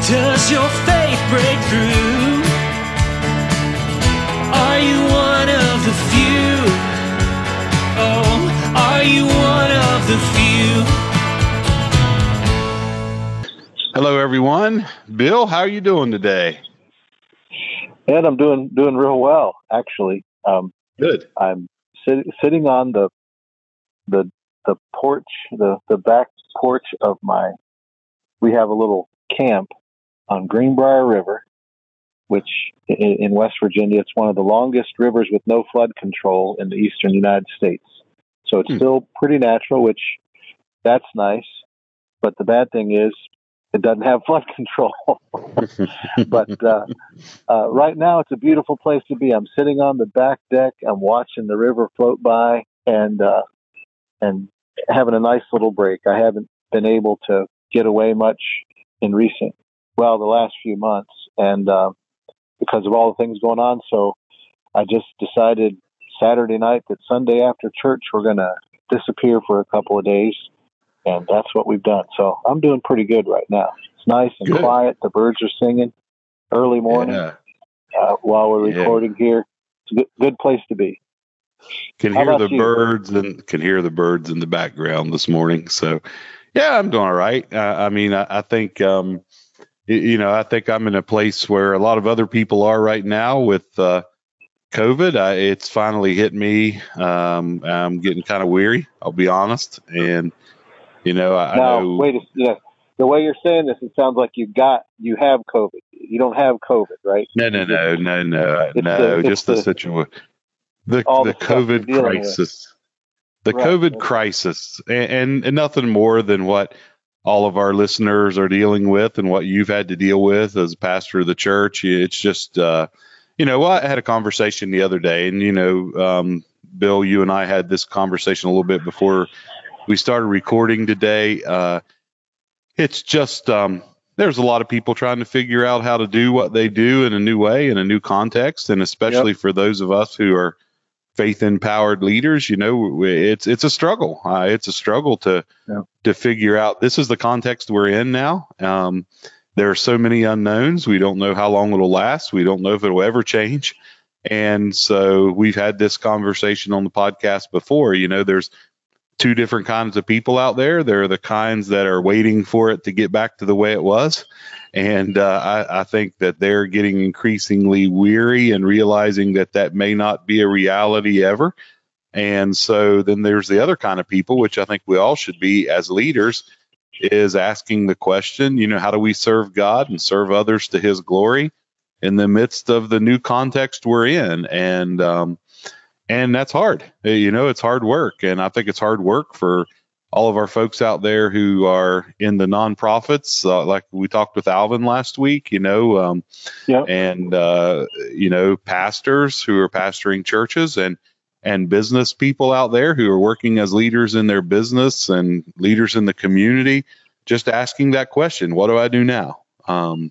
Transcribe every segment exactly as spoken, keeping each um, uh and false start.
Does your faith break through? Are you one of the few? Oh, are you one of the few? Hello, everyone. Bill, how are you doing today? Ed, I'm doing doing real well, actually. Um, Good. I'm sit, sitting on the the the porch, the the back porch of my. We have a little camp on Greenbrier River, which in, in West Virginia, it's one of the longest rivers with no flood control in the eastern United States. So it's hmm. still pretty natural, which that's nice. But the bad thing is, it doesn't have flood control. But uh, uh, right now, it's a beautiful place to be. I'm sitting on the back deck. I'm watching the river float by and uh, and having a nice little break. I haven't been able to get away much in recent, well, the last few months, and uh, because of all the things going on. So I just decided Saturday night that Sunday after church, we're going to disappear for a couple of days. And that's what we've done. So I'm doing pretty good right now. It's nice and good. Quiet. The birds are singing early morning yeah. uh, while we're yeah. recording here. It's a good, good place to be. Can How hear the you? birds and can hear the birds in the background this morning. So, yeah, I'm doing all right. Uh, I mean, I, I think, um, you know, I think I'm in a place where a lot of other people are right now with uh, COVID. I, it's finally hit me. Um, I'm getting kind of weary, I'll be honest. And, You know, I now, know. Wait a you know, the way you're saying this, it sounds like you got you have COVID. You don't have COVID, right? No, no, no, no, no, no. The, just the, the situation, the the, the COVID crisis, with. the right. COVID crisis, and, and and nothing more than what all of our listeners are dealing with, and what you've had to deal with as pastor of the church. It's just, uh, you know, I had a conversation the other day, and you know, um, Bill, you and I had this conversation a little bit before we started recording today. Uh, it's just, um, there's a lot of people trying to figure out how to do what they do in a new way, in a new context. And especially yep. for those of us who are faith empowered leaders, you know, it's, it's a struggle. Uh, it's a struggle to, yep. to figure out, this is the context we're in now. Um, there are so many unknowns. We don't know how long it'll last. We don't know if it'll ever change. And so we've had this conversation on the podcast before. You know, there's two different kinds of people out there. There are the kinds that are waiting for it to get back to the way it was. And uh, I, I think that they're getting increasingly weary and realizing that that may not be a reality ever. And so then there's the other kind of people, which I think we all should be as leaders, is asking the question, you know, how do we serve God and serve others to his glory in the midst of the new context we're in? And, um, And that's hard. You know, it's hard work. And I think it's hard work for all of our folks out there who are in the nonprofits, uh, like we talked with Alvin last week, you know, um, yep. and, uh, you know, pastors who are pastoring churches and, and business people out there who are working as leaders in their business and leaders in the community, just asking that question, what do I do now? Um,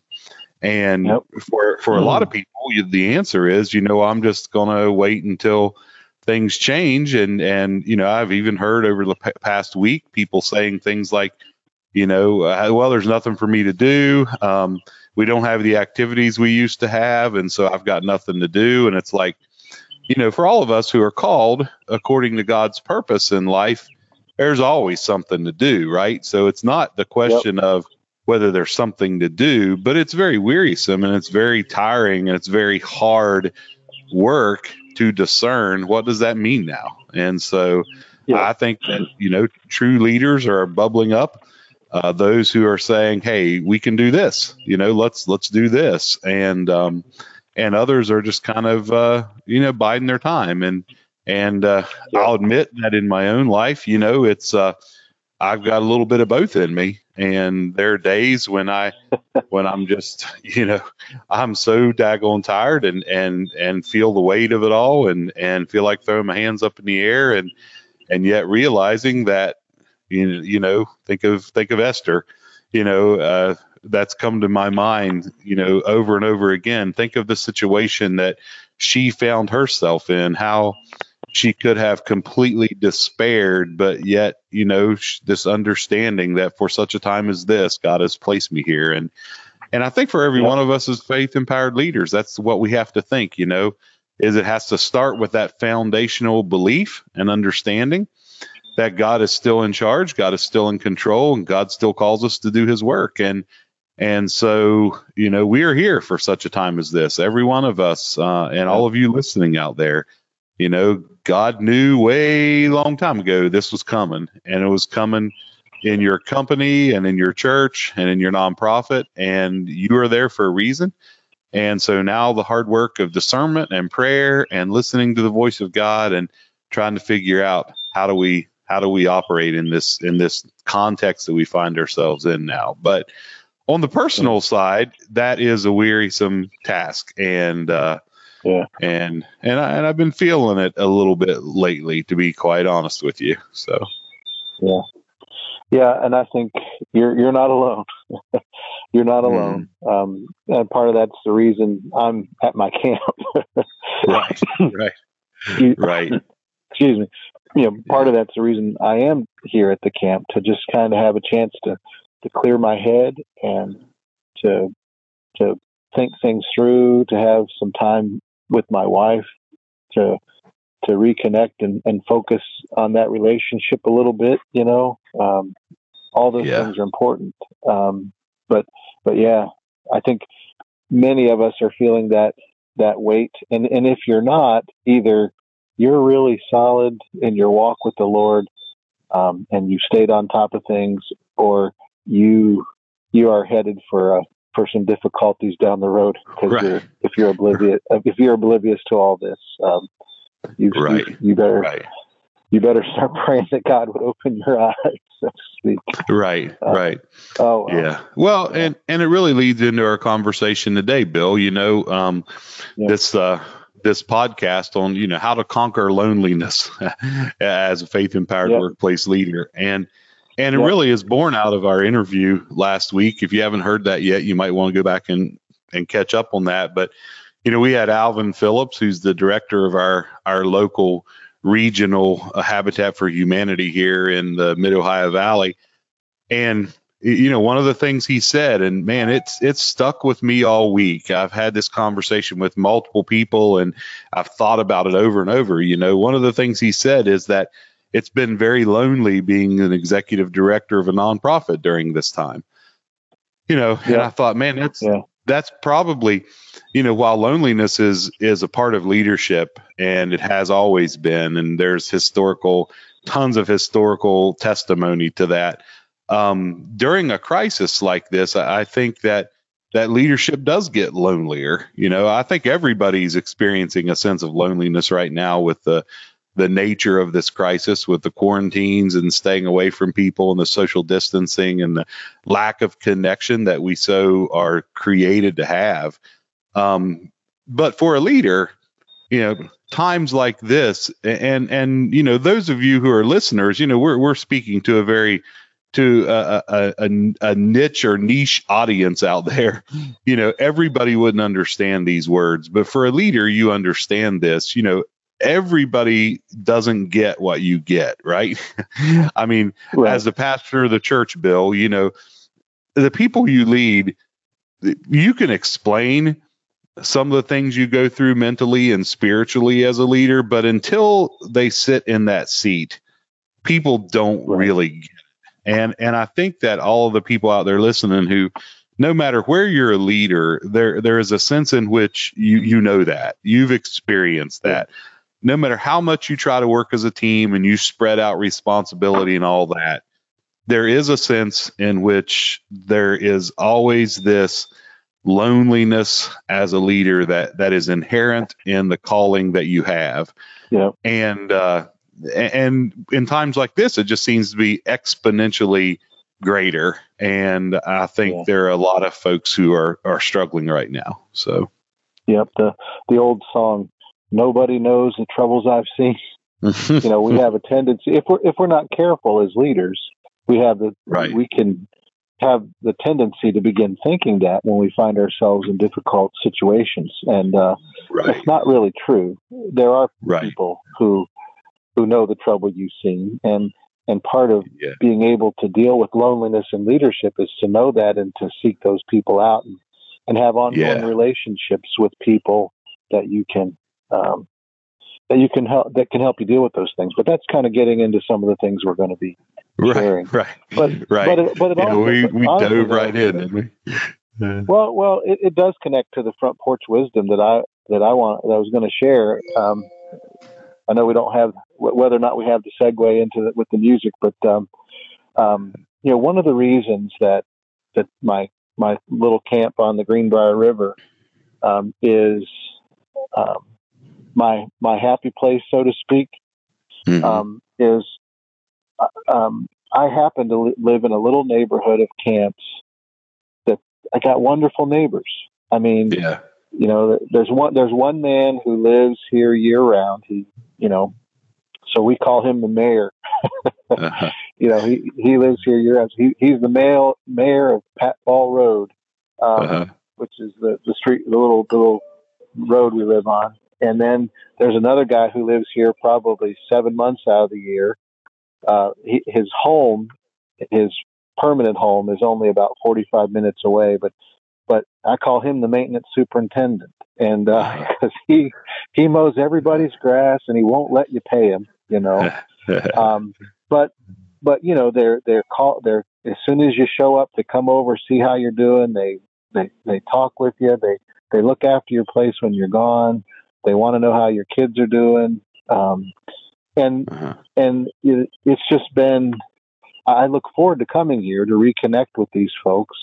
And yep. for for a lot of people, you, the answer is, you know, I'm just going to wait until things change. And, and, you know, I've even heard over the p- past week, people saying things like, you know, uh, well, there's nothing for me to do. Um, we don't have the activities we used to have. And so I've got nothing to do. And it's like, you know, for all of us who are called according to God's purpose in life, there's always something to do, right? So it's not the question yep. of whether there's something to do, but it's very wearisome and it's very tiring and it's very hard work to discern what does that mean now. And so yeah. I think that, you know, true leaders are bubbling up, uh, those who are saying, hey, we can do this, you know, let's, let's do this. And, um, and others are just kind of, uh, you know, biding their time. And, and, uh, yeah. I'll admit that in my own life, you know, it's, uh, I've got a little bit of both in me. And there are days when I, when I'm just, you know, I'm so daggone tired and, and, and feel the weight of it all and, and feel like throwing my hands up in the air and, and yet realizing that, you, you know, think of, think of Esther, you know, uh, that's come to my mind, you know, over and over again. Think of the situation that she found herself in, how she could have completely despaired, but yet, you know, sh- this understanding that for such a time as this, God has placed me here. And, and I think for every yep. one of us as faith empowered leaders, that's what we have to think, you know, is it has to start with that foundational belief and understanding that God is still in charge, God is still in control, and God still calls us to do his work. And And so, you know, we are here for such a time as this. Every one of us, uh, and all of you listening out there, you know, God knew way long time ago this was coming, and it was coming in your company and in your church and in your nonprofit, and you are there for a reason. And so now the hard work of discernment and prayer and listening to the voice of God and trying to figure out how do we how do we operate in this in this context that we find ourselves in now. But on the personal side, that is a wearisome task, and uh, yeah, and and, I, and I've been feeling it a little bit lately, to be quite honest with you. So, yeah, yeah, and I think you're you're not alone. You're not alone, mm. um, and part of that's the reason I'm at my camp. right, right, right. Excuse me. You know, part yeah. of that's the reason I am here at the camp, to just kind of have a chance to. to clear my head and to to think things through, to have some time with my wife, to to reconnect and, and focus on that relationship a little bit, you know. Um, all those yeah. things are important. Um, but but yeah, I think many of us are feeling that that weight. And, and if you're not, either you're really solid in your walk with the Lord, um, and you stayed on top of things, or you you are headed for uh, for some difficulties down the road, because right. you're, if you're oblivious if you're oblivious to all this, um, you, right. you you better right. you better start praying that God would open your eyes, so to speak. Right, uh, right. Oh, well. yeah. Well, yeah. and and it really leads into our conversation today, Bill. You know, um, yeah. this uh, this podcast on you know how to conquer loneliness as a faith empowered yeah. workplace leader, and. And it yep. really is born out of our interview last week. If you haven't heard that yet, you might want to go back and, and catch up on that. But, you know, we had Alvin Phillips, who's the director of our, our local regional uh, Habitat for Humanity here in the Mid-Ohio Valley. And, you know, one of the things he said, and man, it's it's stuck with me all week. I've had this conversation with multiple people, and I've thought about it over and over. You know, one of the things he said is that it's been very lonely being an executive director of a nonprofit during this time. You know, yeah. and I thought, man, that's yeah. that's probably, you know, while loneliness is is a part of leadership, and it has always been, and there's historical, tons of historical testimony to that. Um, during a crisis like this, I, I think that that leadership does get lonelier. You know, I think everybody's experiencing a sense of loneliness right now with the the nature of this crisis, with the quarantines and staying away from people and the social distancing and the lack of connection that we so are created to have. Um, but for a leader, you know, times like this, and, and, you know, those of you who are listeners, you know, we're, we're speaking to a very, to a, a, a, a niche or niche audience out there. You know, everybody wouldn't understand these words, but for a leader, you understand this. You know, everybody doesn't get what you get, right? I mean, right. as the pastor of the church, Bill, you know, the people you lead, you can explain some of the things you go through mentally and spiritually as a leader, but until they sit in that seat, people don't right. really get it. And, and I think that all of the people out there listening who, no matter where you're a leader, there, there is a sense in which you, you know that you've experienced that. No matter how much you try to work as a team and you spread out responsibility and all that, there is a sense in which there is always this loneliness as a leader that, that is inherent in the calling that you have. Yeah. And, uh, and in times like this, it just seems to be exponentially greater. And I think yeah. there are a lot of folks who are, are struggling right now. So, yep. The, the old song, nobody knows the troubles I've seen. You know, we have a tendency, if we're, if we're not careful as leaders, we have the, right. we can have the tendency to begin thinking that when we find ourselves in difficult situations. And, uh, right. it's not really true. There are right. people who, who know the trouble you've seen. And, And part of yeah. being able to deal with loneliness in leadership is to know that and to seek those people out and, and have ongoing yeah. relationships with people that you can um, that you can help that can help you deal with those things. But that's kind of getting into some of the things we're going to be sharing. Right, right, but right. but it, but it yeah, also, we but we honestly, dove though, right in, didn't we? Well, well, it, it does connect to the front porch wisdom that I that I want that I was going to share. Um, I know we don't have whether or not we have the segue into it with the music, but um, um, you know, one of the reasons that that my my little camp on the Greenbrier River um, is um, my my happy place, so to speak, mm-hmm. um, is um, I happen to li- live in a little neighborhood of camps. I got wonderful neighbors. I mean, yeah. you know, there's one, there's one man who lives here year round. He, you know, so we call him the mayor. uh-huh. You know, he, he lives here year round. He, he's the mayor, mayor of Pat Ball Road, um, uh-huh. which is the, the street, the little, the little road we live on. And then there's another guy who lives here probably seven months out of the year. Uh, he, his home, his permanent home is only about forty-five minutes away, but but I call him the maintenance superintendent, and uh, because he he mows everybody's grass and he won't let you pay him, you know. um, but but you know they're they're call they're as soon as you show up to come over, see how you're doing. They they they talk with you. They they look after your place when you're gone. They want to know how your kids are doing, um, and uh-huh. and it, it's just been. I look forward to coming here to reconnect with these folks,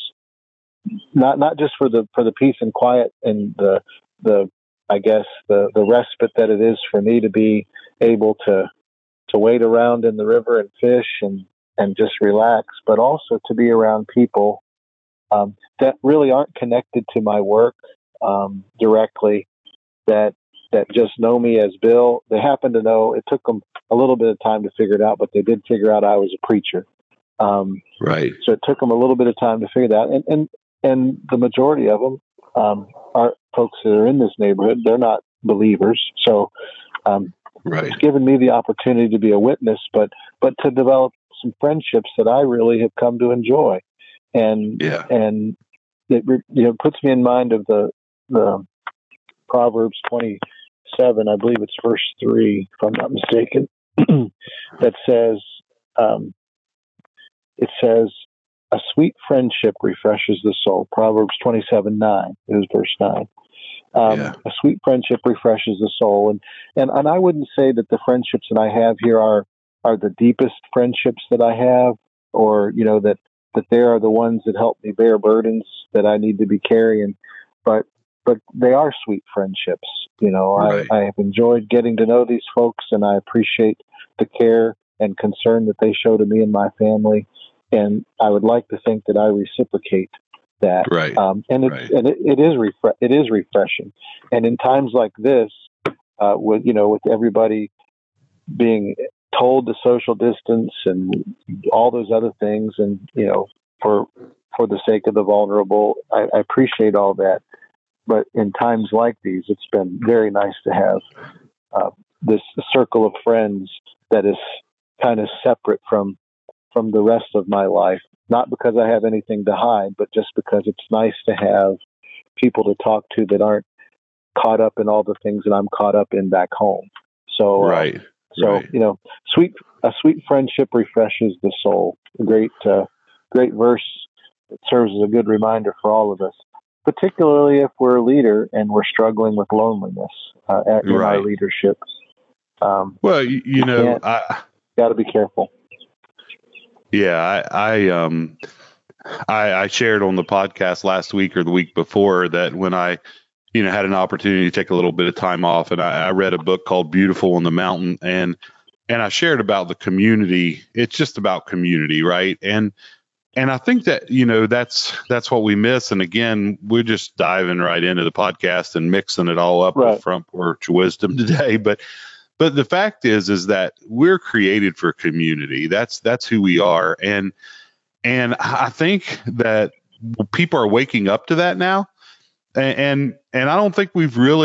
not not just for the for the peace and quiet and the the I guess the, the respite that it is for me to be able to to wade around in the river and fish and, and just relax, but also to be around people um, that really aren't connected to my work um, directly, that that just know me as Bill. They happen to know, it took them a little bit of time to figure it out, but they did figure out I was a preacher. Um, right. So it took them a little bit of time to figure that out. And, and, and the majority of them um, are folks that are in this neighborhood. They're not believers. So um, right. it's given me the opportunity to be a witness, but, but to develop some friendships that I really have come to enjoy. And, yeah. and it, you know, puts me in mind of the, the Proverbs twenty-seven, I believe it's verse three, if I'm not mistaken, that says, um, it says, a sweet friendship refreshes the soul. Proverbs twenty-seven nine is verse nine. Um, yeah. A sweet friendship refreshes the soul. And, and, and I wouldn't say that the friendships that I have here are, are the deepest friendships that I have, or, you know, that, that they are the ones that help me bear burdens that I need to be carrying. But, but they are sweet friendships. You know, right. I, I have enjoyed getting to know these folks, and I appreciate the care and concern that they show to me and my family. And I would like to think that I reciprocate that. Right. Um, and it's, right. and it, it is, refre- it is refreshing. And in times like this, uh, with, you know, with everybody being told to social distance and all those other things, and, you know, for, for the sake of the vulnerable, I, I appreciate all that. But in times like these, it's been very nice to have uh, this circle of friends that is kind of separate from from the rest of my life. Not because I have anything to hide, but just because it's nice to have people to talk to that aren't caught up in all the things that I'm caught up in back home. So, right. Uh, so right. you know, sweet a sweet friendship refreshes the soul. A great, uh, great verse that serves as a good reminder for all of us. Particularly if we're a leader and we're struggling with loneliness uh, at, in right. our leadership. Um, well, you, you know, I got to be careful. Yeah, I I, um, I I shared on the podcast last week or the week before that when I, you know, had an opportunity to take a little bit of time off, and I, I read a book called Beautiful on the Mountain, and and I shared about the community. It's just about community, right? And And I think that, you know, that's that's what we miss. And again, we're just diving right into the podcast and mixing it all up right. with front porch wisdom today. But but the fact is, is that we're created for community. That's that's who we are. And and I think that people are waking up to that now. And and, and I don't think we've really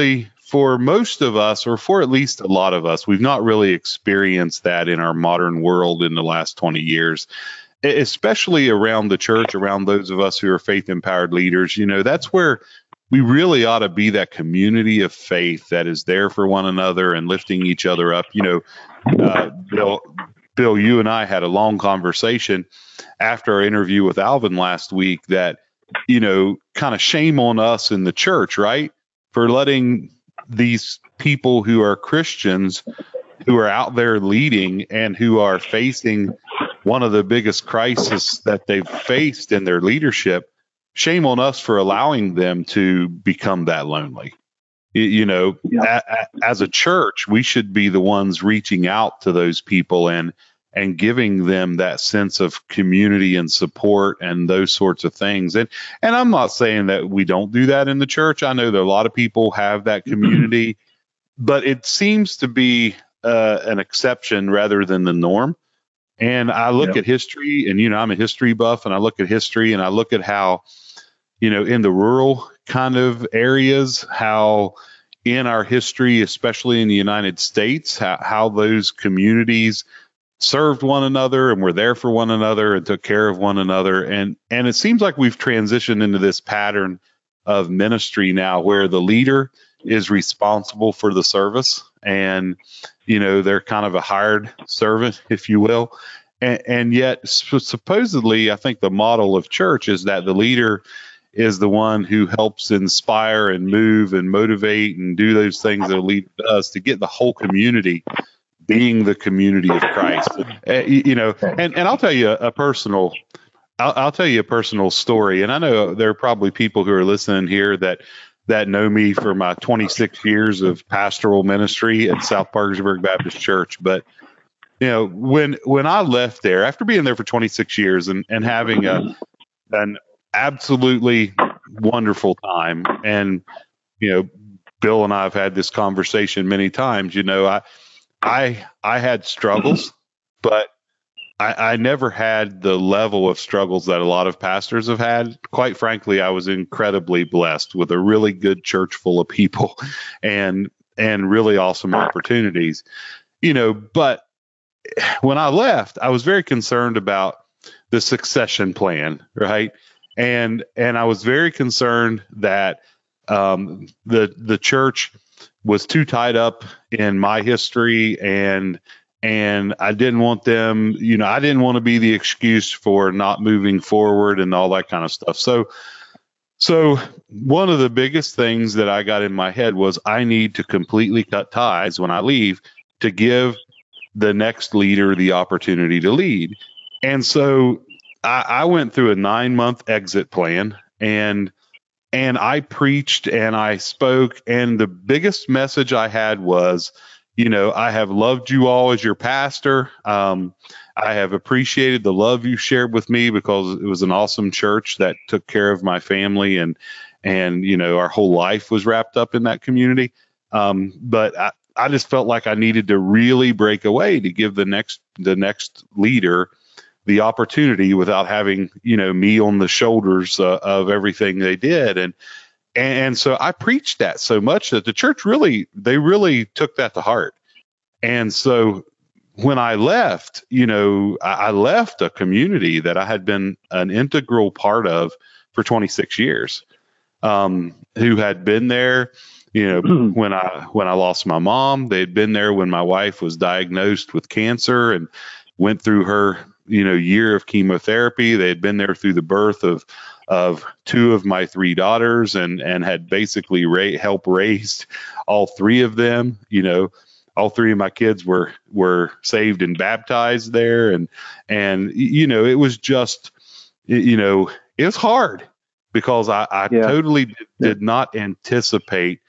for most of us, or for at least a lot of us, we've not really experienced that in our modern world in the last twenty years, especially around the church, around those of us who are faith-empowered leaders. You know, that's where we really ought to be, that community of faith that is there for one another and lifting each other up. You know, uh, Bill, Bill, you and I had a long conversation after our interview with Alvin last week that, you know, kind of shame on us in the church, right, for letting these people who are Christians, who are out there leading and who are facing one of the biggest crises that they've faced in their leadership, shame on us for allowing them to become that lonely. You, you know, yeah. a, a, as a church, we should be the ones reaching out to those people and and giving them that sense of community and support and those sorts of things. And and I'm not saying that we don't do that in the church. I know that a lot of people have that community, mm-hmm. but it seems to be uh, an exception rather than the norm. And I look yeah. at history, and, you know, I'm a history buff, and I look at history and I look at how, you know, in the rural kind of areas, how in our history, especially in the United States, how, how those communities served one another and were there for one another and took care of one another. And, and it seems like we've transitioned into this pattern of ministry now where the leader is responsible for the service, and, you know, they're kind of a hired servant, if you will. And, and yet supposedly, I think the model of church is that the leader is the one who helps inspire and move and motivate and do those things that a leader does to get the whole community being the community of Christ. Uh, you, you know, and, and I'll tell you a, a personal, I'll, I'll tell you a personal story. And I know there are probably people who are listening here that, that know me for my twenty-six years of pastoral ministry at South Parkersburg Baptist Church. But, you know, when, when I left there, after being there for twenty-six years and, and having a, an absolutely wonderful time, and, you know, Bill and I have had this conversation many times, you know, I, I I had struggles, but I, I never had the level of struggles that a lot of pastors have had. Quite frankly, I was incredibly blessed with a really good church full of people and and really awesome opportunities. You know, but when I left, I was very concerned about the succession plan, right? And and I was very concerned that um, the the church was too tied up in my history, and and I didn't want them, you know, I didn't want to be the excuse for not moving forward and all that kind of stuff. So, so one of the biggest things that I got in my head was I need to completely cut ties when I leave to give the next leader the opportunity to lead. And so I, I went through a nine month exit plan, and And I preached and I spoke, and the biggest message I had was, you know, I have loved you all as your pastor. Um, I have appreciated the love you shared with me because it was an awesome church that took care of my family, and, and, you know, our whole life was wrapped up in that community. Um, but I, I just felt like I needed to really break away to give the next, the next leader the opportunity without having, you know, me on the shoulders uh, of everything they did. And, and so I preached that so much that the church really, they really took that to heart. And so when I left, you know, I, I left a community that I had been an integral part of for twenty-six years, um, who had been there, you know, when I, when I lost my mom. They had been there when my wife was diagnosed with cancer and went through her, you know, year of chemotherapy. They had been there through the birth of, of two of my three daughters, and, and had basically ra- helped raise all three of them. You know, all three of my kids were, were saved and baptized there. And, and, you know, it was just, you know, it was hard because I, I yeah. totally did, did not anticipate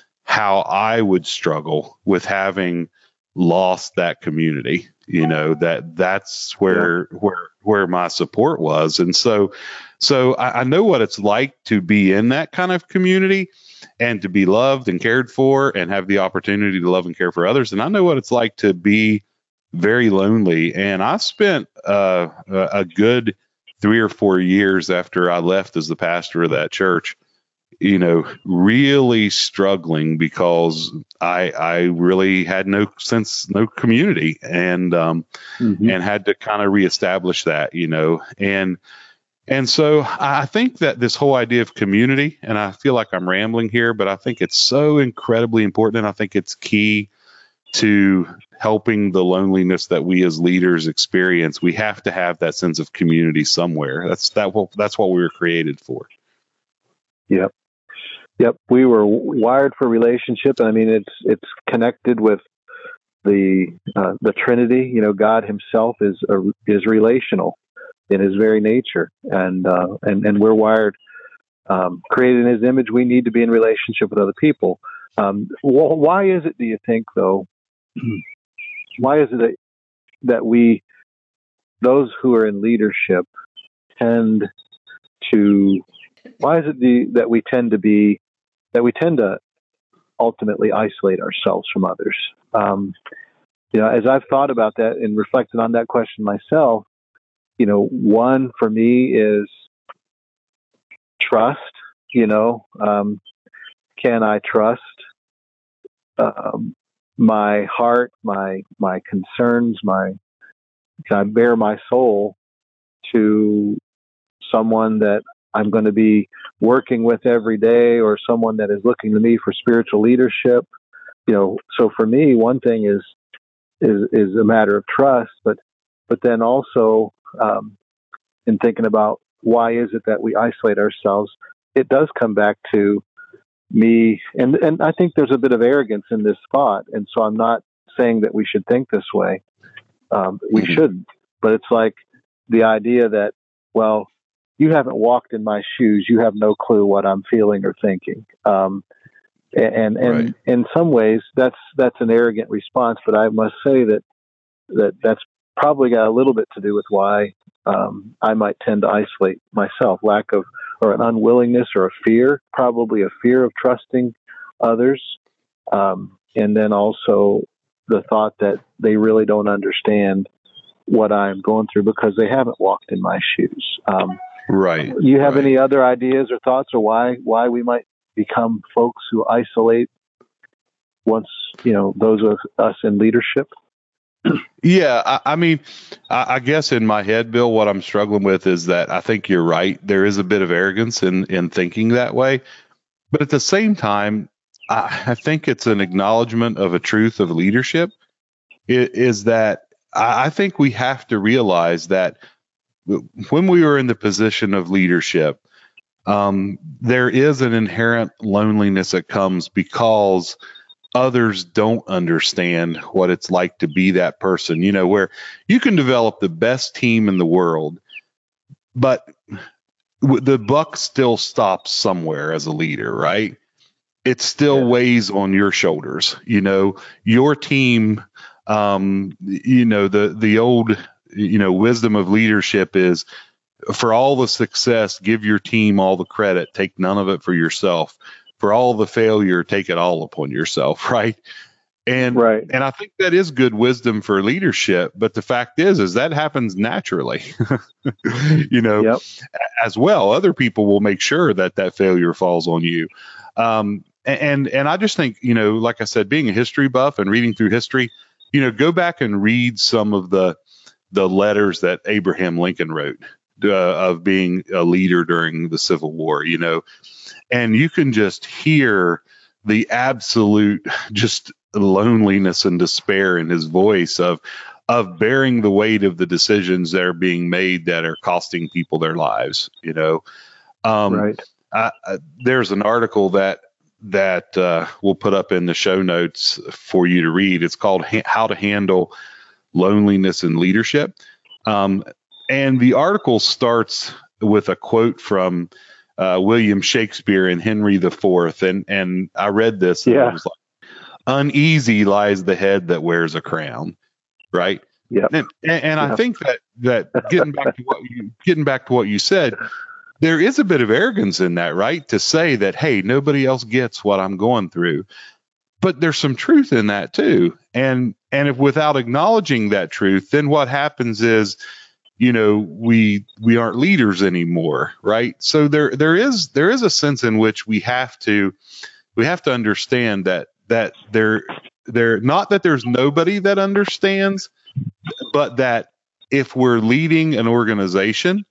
how I would struggle with having lost that community. You know, that that's where, yeah. where, where my support was. And so, so I, I know what it's like to be in that kind of community and to be loved and cared for and have the opportunity to love and care for others. And I know what it's like to be very lonely. And I spent uh, a good three or four years after I left as the pastor of that church, you know, really struggling because I I really had no sense, no community, and um, mm-hmm. and had to kind of reestablish that, you know, and and so I think that this whole idea of community, and I feel like I'm rambling here, but I think it's so incredibly important, and I think it's key to helping the loneliness that we as leaders experience. We have to have that sense of community somewhere. That's that. That's what we were created for. Yep. Yep. We were wired for relationship. I mean, it's it's connected with the uh, the Trinity. You know, God Himself is a, is relational in His very nature, and uh, and and we're wired, um, created in His image. We need to be in relationship with other people. Um, wh- why is it, do you think, though? Why is it that, that we, those who are in leadership, tend to? Why is it the, that we tend to be that we tend to ultimately isolate ourselves from others? Um, you know, as I've thought about that and reflected on that question myself, you know, one for me is trust. You know, um, can I trust um, my heart, my my concerns, my can I bare my soul to someone that I'm going to be working with every day, or someone that is looking to me for spiritual leadership? You know, so for me, one thing is is is a matter of trust, but but then also um, in thinking about why is it that we isolate ourselves, it does come back to me, and and I think there's a bit of arrogance in this thought, and so I'm not saying that we should think this way. Um, we mm-hmm. shouldn't, but it's like the idea that, well, you haven't walked in my shoes, you have no clue what I'm feeling or thinking. Um, and and right. in some ways, that's that's an arrogant response. But I must say that that that's probably got a little bit to do with why um, I might tend to isolate myself. Lack of, or an unwillingness, or a fear, probably a fear of trusting others, um, and then also the thought that they really don't understand what I'm going through because they haven't walked in my shoes. Um, Right. Do you have right. any other ideas or thoughts, or why why we might become folks who isolate once, you know, those of us in leadership? Yeah, I, I mean, I, I guess in my head, Bill, what I'm struggling with is that I think you're right. There is a bit of arrogance in, in thinking that way. But at the same time, I, I think it's an acknowledgement of a truth of leadership, it, is that I, I think we have to realize that when we are in the position of leadership, um, there is an inherent loneliness that comes because others don't understand what it's like to be that person, you know, where you can develop the best team in the world, but w- the buck still stops somewhere as a leader, right? It still yeah. weighs on your shoulders, you know, your team, um, you know, the, the old, you know, wisdom of leadership is, for all the success, give your team all the credit, take none of it for yourself. For all the failure, take it all upon yourself, right? And right. and I think that is good wisdom for leadership. But the fact is, is that happens naturally, you know, yep. as well. Other people will make sure that that failure falls on you. Um, and and I just think, you know, like I said, being a history buff and reading through history, you know, go back and read some of the the letters that Abraham Lincoln wrote uh, of being a leader during the Civil War, you know. And you can just hear the absolute just loneliness and despair in his voice of of bearing the weight of the decisions that are being made that are costing people their lives. You know, um, right. I, I, there's an article that that uh, we'll put up in the show notes for you to read. It's called ha- How to Handle Loneliness in Leadership. Um, and the article starts with a quote from Uh, William Shakespeare and Henry the Fourth, and and I read this, and yeah. it was like, uneasy lies the head that wears a crown, right? Yeah. And, and, and yep. I think that that getting back to what you getting back to what you said, there is a bit of arrogance in that, right? To say that, hey, nobody else gets what I'm going through, but there's some truth in that too. And and if without acknowledging that truth, then what happens is you know, we we aren't leaders anymore, right? So there there is there is a sense in which we have to we have to understand that that there there not that there's nobody that understands, but that if we're leading an organization,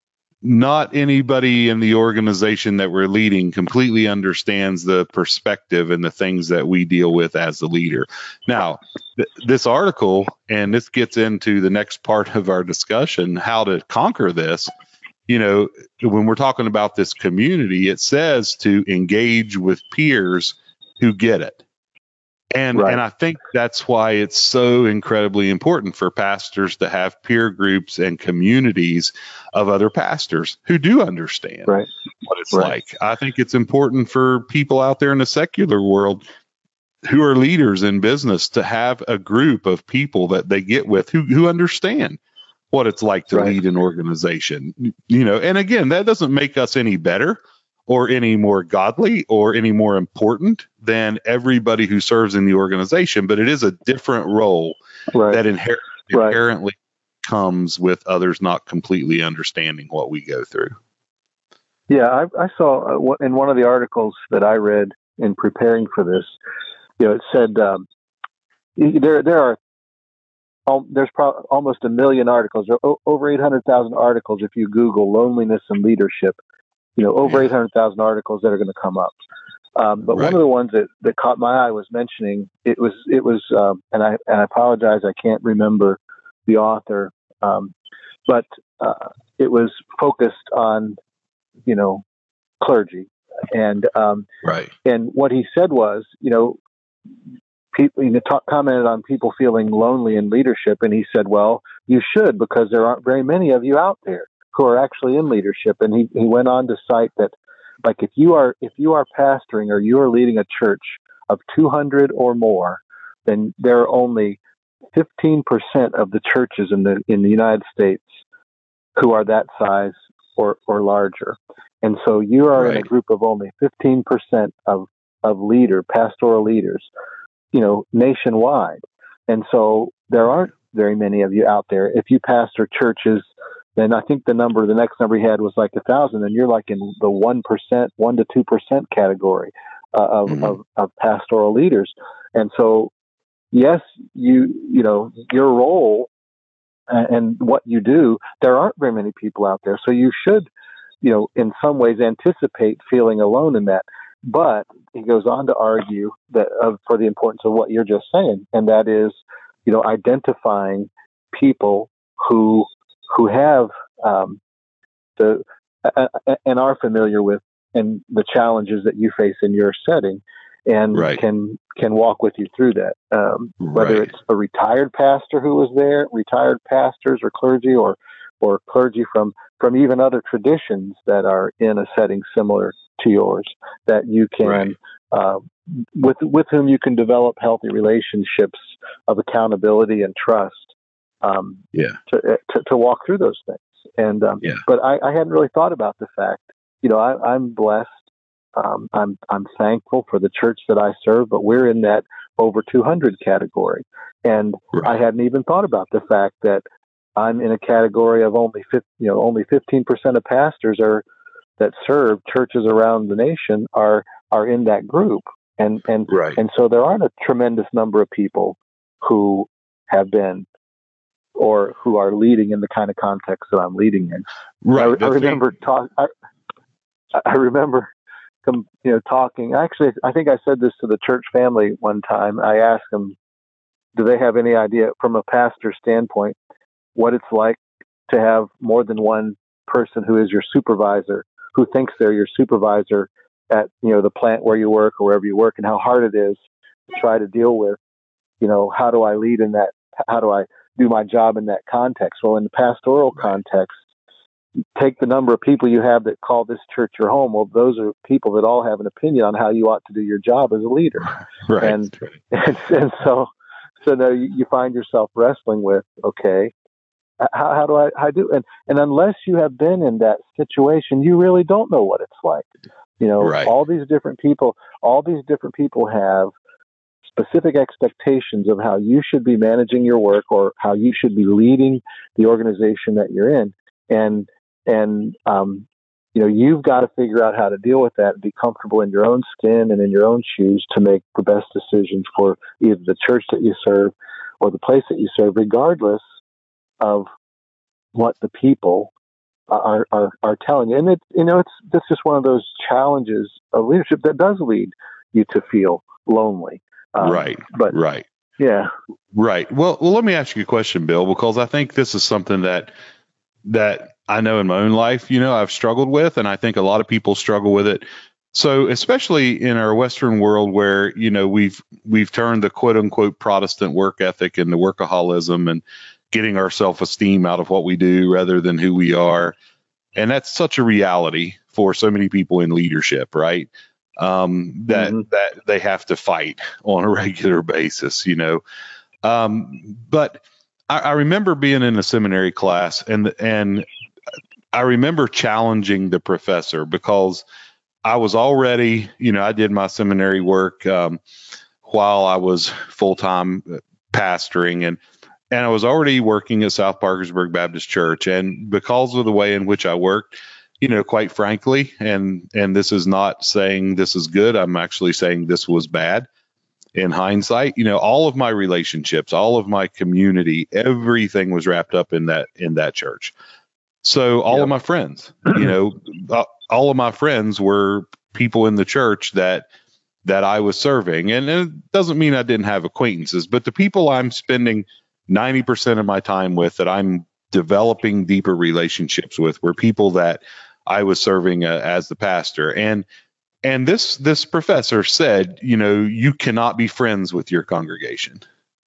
not anybody in the organization that we're leading completely understands the perspective and the things that we deal with as the leader. Now, th- this article, and this gets into the next part of our discussion, how to conquer this. You know, when we're talking about this community, it says to engage with peers who get it. And right. and I think that's why it's so incredibly important for pastors to have peer groups and communities of other pastors who do understand right. what it's right. like. I think it's important for people out there in the secular world who are leaders in business to have a group of people that they get with who, who understand what it's like to right. lead an organization. You know, and again, that doesn't make us any better or any more godly or any more important than everybody who serves in the organization, but it is a different role right. that inher- right. inherently comes with others not completely understanding what we go through. Yeah, I, I saw uh, in one of the articles that I read in preparing for this, you know, it said um, there there are um, there's pro- almost a million articles, or over eight hundred thousand articles if you Google loneliness and leadership. You know, over yeah. eight hundred thousand articles that are going to come up. Um, but right. one of the ones that, that caught my eye was mentioning, it was, it was, um, and I, and I apologize, I can't remember the author, um, but uh, it was focused on, you know, clergy. And, um, right. and what he said was, you know, people, you know, talk, commented on people feeling lonely in leadership. And he said, well, you should, because there aren't very many of you out there who are actually in leadership. And he, he went on to cite that, like, if you are if you are pastoring or you are leading a church of two hundred or more, then there are only fifteen percent of the churches in the in the United States who are that size or, or larger. And so you are right. in a group of only fifteen percent of, of leader, pastoral leaders, you know, nationwide. And so there aren't very many of you out there. If you pastor churches, then I think the number, the next number he had was like a thousand, and you're like in the one percent, one to two percent category uh, of, mm-hmm. of of pastoral leaders. And so, yes, you you know your role and, and what you do. There aren't very many people out there, so you should, you know, in some ways anticipate feeling alone in that. But he goes on to argue that uh, for the importance of what you're just saying, and that is, you know, identifying people who who have um, the uh, and are familiar with and the challenges that you face in your setting, and right. can can walk with you through that. Um, whether right. it's a retired pastor who was there, retired pastors or clergy, or or clergy from from even other traditions that are in a setting similar to yours, that you can right. uh, with with whom you can develop healthy relationships of accountability and trust. Um, yeah. To, to to walk through those things, and um, yeah. but I, I hadn't really thought about the fact. You know, I, I'm blessed. Um, I'm I'm thankful for the church that I serve, but we're in that over two hundred category, and right. I hadn't even thought about the fact that I'm in a category of only fifty, you know only fifteen percent of pastors are that serve churches around the nation are are in that group, and and right. and so there aren't a tremendous number of people who have been or who are leading in the kind of context that I'm leading in. Right. I, I remember talk. I, I remember, you know, talking. Actually, I think I said this to the church family one time. I asked them, "Do they have any idea, from a pastor standpoint, what it's like to have more than one person who is your supervisor, who thinks they're your supervisor at, you know, the plant where you work or wherever you work, and how hard it is to try to deal with, you know, how do I lead in that? How do I do my job in that context?" Well, in the pastoral right. context, take the number of people you have that call this church your home. Well, those are people that all have an opinion on how you ought to do your job as a leader. Right. And, and, and so, so now you, you find yourself wrestling with, okay, how, how do I, how do, and, and unless you have been in that situation, you really don't know what it's like. You know, right. all these different people, all these different people have specific expectations of how you should be managing your work or how you should be leading the organization that you're in. And, and, um, you know, you've got to figure out how to deal with that and be comfortable in your own skin and in your own shoes to make the best decisions for either the church that you serve or the place that you serve, regardless of what the people are, are, are telling you. And it, you know, it's, it's just one of those challenges of leadership that does lead you to feel lonely. Um, right. But right. Yeah. Right. Well, well, let me ask you a question, Bill, because I think this is something that, that I know in my own life, you know, I've struggled with, and I think a lot of people struggle with it. So especially in our Western world where, you know, we've, we've turned the quote unquote Protestant work ethic into workaholism and getting our self-esteem out of what we do rather than who we are. And that's such a reality for so many people in leadership, right? Um, that, mm-hmm. that they have to fight on a regular basis, you know? Um, but I, I remember being in a seminary class and, and I remember challenging the professor because I was already, you know, I did my seminary work, um, while I was full-time pastoring, and, and I was already working at South Parkersburg Baptist Church. And because of the way in which I worked, you know, quite frankly, and, and this is not saying this is good, I'm actually saying this was bad in hindsight. You know, all of my relationships, all of my community, everything was wrapped up in that, in that church. So all yep. of my friends, you know, uh, all of my friends were people in the church that, that I was serving. And it doesn't mean I didn't have acquaintances, but the people I'm spending ninety percent of my time with, that I'm developing deeper relationships with, were people that I was serving uh, as the pastor. And, and this, this professor said, you know, you cannot be friends with your congregation.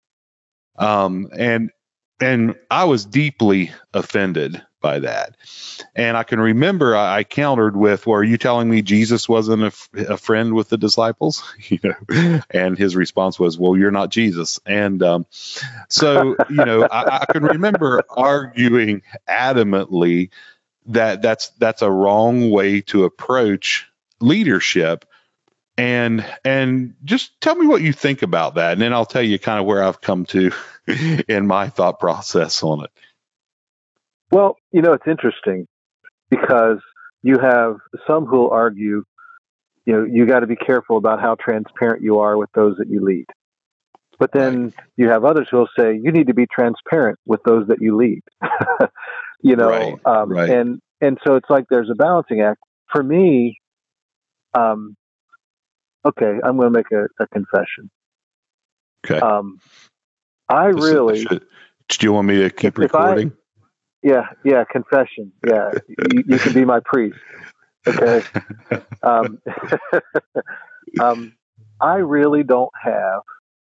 Um, and, and I was deeply offended by that. And I can remember I, I countered with, well, are you telling me Jesus wasn't a, f- a friend with the disciples? You know, and his response was, well, you're not Jesus. And um, so, you know, I, I can remember arguing adamantly that that's, that's a wrong way to approach leadership. And, and just tell me what you think about that. And then I'll tell you kind of where I've come to in my thought process on it. Well, you know, it's interesting because you have some who will argue, you know, you got to be careful about how transparent you are with those that you lead. But then right. you have others who will say you need to be transparent with those that you lead. you know, right. Um, right. and and so it's like there's a balancing act. For me, um, okay, I'm going to make a, a confession. Okay. Um, I this really. Should, do you want me to keep recording? I, Yeah, yeah, confession. Yeah, you, you can be my priest. Okay. Um, um, I really don't have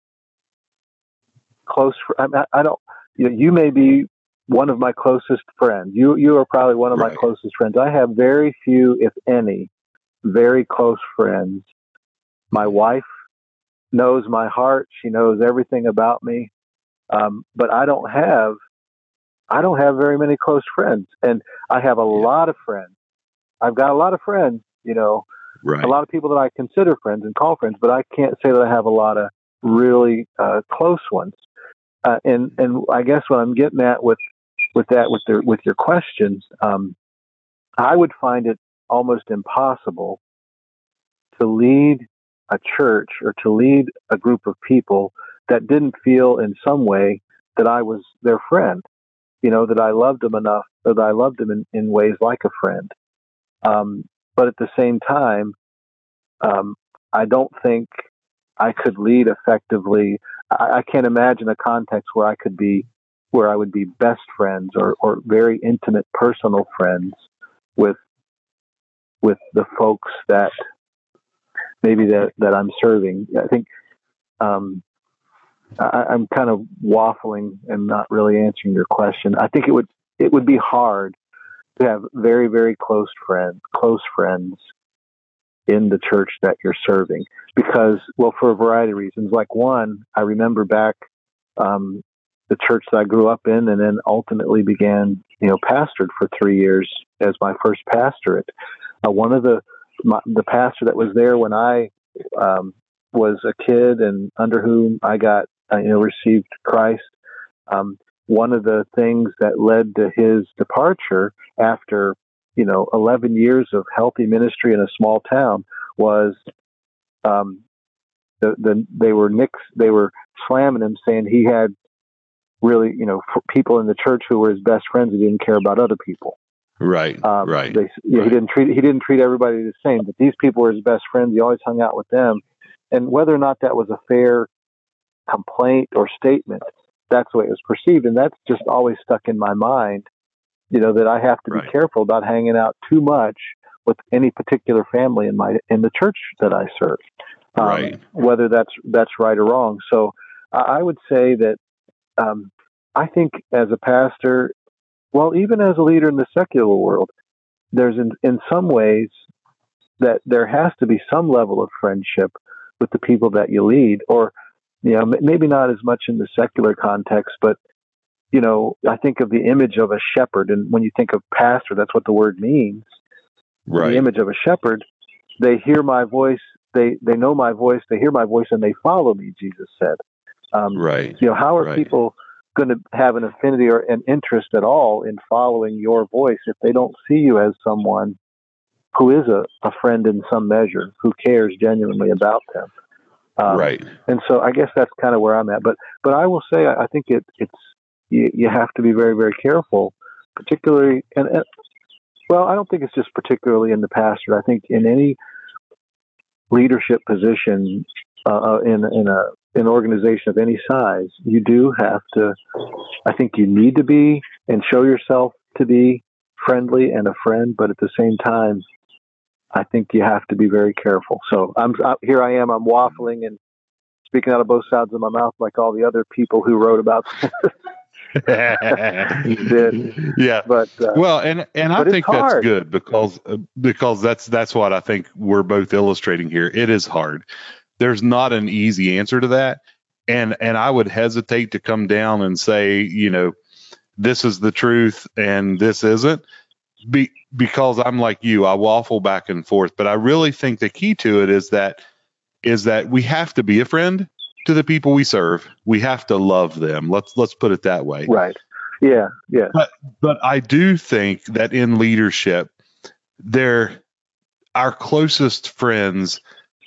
close. I, mean, I don't. You know, you may be one of my closest friends. You, you are probably one of right. my closest friends. I have very few, if any, very close friends. My wife knows my heart. She knows everything about me. Um, but I don't have. I don't have very many close friends, and I have a yeah. lot of friends. I've got a lot of friends, you know, right. a lot of people that I consider friends and call friends, but I can't say that I have a lot of really uh, close ones. Uh, and and I guess what I'm getting at with with that with the with your questions, um, I would find it almost impossible to lead a church or to lead a group of people that didn't feel in some way that I was their friend. You know, that I loved them enough, or that I loved them in, in ways like a friend. Um, but at the same time, um, I don't think I could lead effectively. I, I can't imagine a context where I could be, where I would be best friends or, or very intimate personal friends with, with the folks that maybe that, that I'm serving. I think, um, I, I'm kind of waffling and not really answering your question. I think it would it would be hard to have very, very close friends, close friends in the church that you're serving because, well, for a variety of reasons. Like one, I remember back um, the church that I grew up in, and then ultimately began, you know, pastored for three years as my first pastorate. Uh, one of the my, the pastor that was there when I um, was a kid and under whom I got, uh, you know, received Christ. Um, one of the things that led to his departure after, you know, eleven years of healthy ministry in a small town was, um, the, the, they were nix, they were slamming him, saying he had really, you know, people in the church who were his best friends who didn't care about other people. Right. Um, right. They, yeah, right. He didn't treat, he didn't treat everybody the same, but these people were his best friends. He always hung out with them. And whether or not that was a fair complaint or statement, that's the way it was perceived. And that's just always stuck in my mind, you know, that I have to right. be careful about hanging out too much with any particular family in my, in the church that I serve, um, right. whether that's, that's right or wrong. So uh, I would say that, um, I think as a pastor, well, even as a leader in the secular world, there's in, in some ways that there has to be some level of friendship with the people that you lead, or, you know, maybe not as much in the secular context, but, you know, I think of the image of a shepherd. And when you think of pastor, that's what the word means. Right. The image of a shepherd, they hear my voice, they, they know my voice, they hear my voice, and they follow me, Jesus said. Um, right. You know, how are right. people going to have an affinity or an interest at all in following your voice if they don't see you as someone who is a, a friend in some measure, who cares genuinely about them? Um, right. And so I guess that's kind of where I'm at. But but I will say I, I think it, it's you, you have to be very, very careful, particularly, and, and well, I don't think it's just particularly in the pastorate. I think in any leadership position uh, in in a an organization of any size, you do have to, I think you need to be and show yourself to be friendly and a friend, but at the same time, I think you have to be very careful. So I'm here I am, I'm waffling and speaking out of both sides of my mouth like all the other people who wrote about did. Yeah. But, uh, well, and, and I think that's good because, uh, because that's, that's what I think we're both illustrating here. It is hard. There's not an easy answer to that. And, and I would hesitate to come down and say, you know, this is the truth and this isn't, be, because I'm like you, I waffle back and forth, but I really think the key to it is that, is that we have to be a friend to the people we serve. We have to love them. Let's, let's put it that way. Right. Yeah. Yeah. But, but I do think that in leadership, they're our closest friends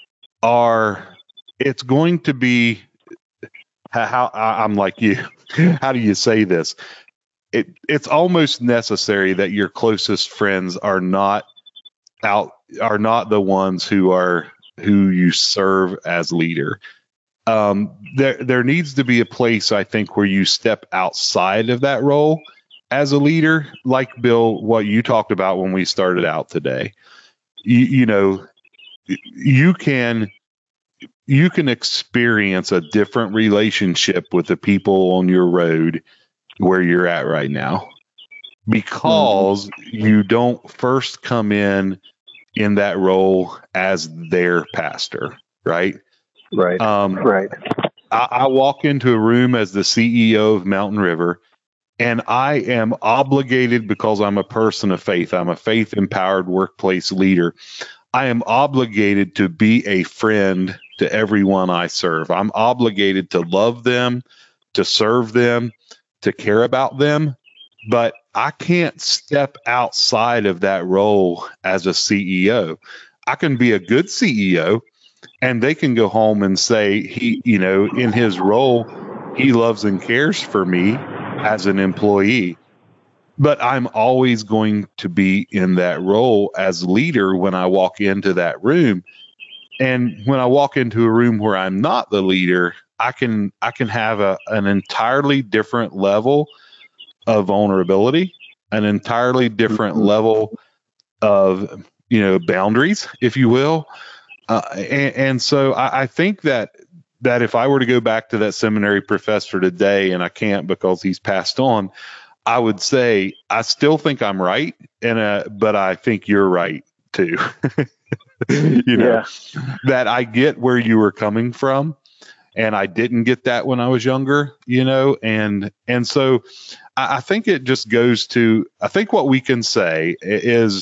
are, it's going to be how, how I'm like you. How do you say this? It, it's almost necessary that your closest friends are not out, are not the ones who are, who you serve as leader. Um, there, there needs to be a place, I think, where you step outside of that role as a leader, like Bill, what you talked about when we started out today. You, you know, you can, you can experience a different relationship with the people on your road where you're at right now, because you don't first come in in that role as their pastor, right? Right. Um, right. I, I walk into a room as the C E O of Mountain River, and I am obligated, because I'm a person of faith. I'm a faith-empowered workplace leader. I am obligated to be a friend to everyone I serve. I'm obligated to love them, to serve them, to care about them, but I can't step outside of that role as a C E O. I can be a good C E O, and they can go home and say, he, you know, in his role, he loves and cares for me as an employee. But I'm always going to be in that role as leader when I walk into that room. And when I walk into a room where I'm not the leader, I can I can have a, an entirely different level of vulnerability, an entirely different level of, you know, boundaries, if you will. Uh, and, and so I, I think that that if I were to go back to that seminary professor today, and I can't because he's passed on, I would say I still think I'm right, and uh, but I think you're right too. you know, yeah. That I get where you were coming from, and I didn't get that when I was younger. You know, and and so I, I think it just goes to, I think what we can say is